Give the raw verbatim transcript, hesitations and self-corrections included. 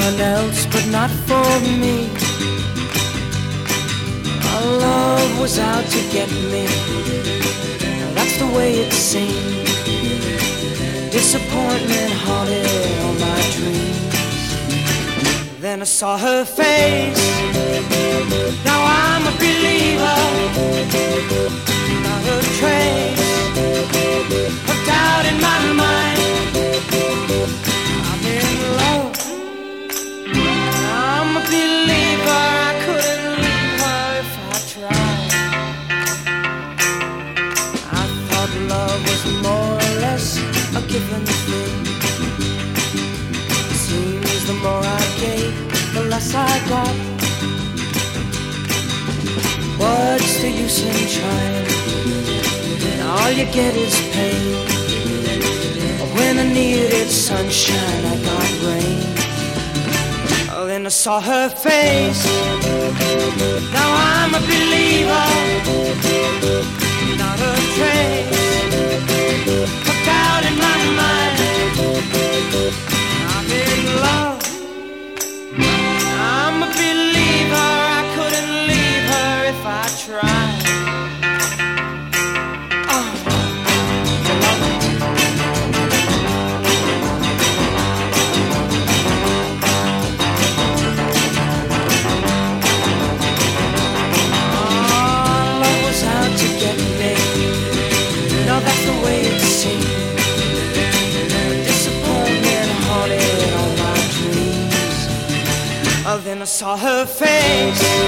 someone else, but not for me. Our love was out to get me. That's the way it seemed. Disappointment haunted all my dreams. Then I saw her face. Now I'm a believer. Not a trace of doubt in my mind. I'm in love. I'm a believer. I couldn't leave her if I tried. I thought love was more or less a given thing. It seems the more I gave, the less I got. What's the use in trying? All you get is pain. When I needed sunshine, I got rain. Oh, then I saw her face. Now I'm a believer. Not a trace of doubt in my mind. I'm in love. I'm a believer. I couldn't leave her if I tried. That's the way it seemed. Disappointment haunted all my dreams. Oh, then I saw her face.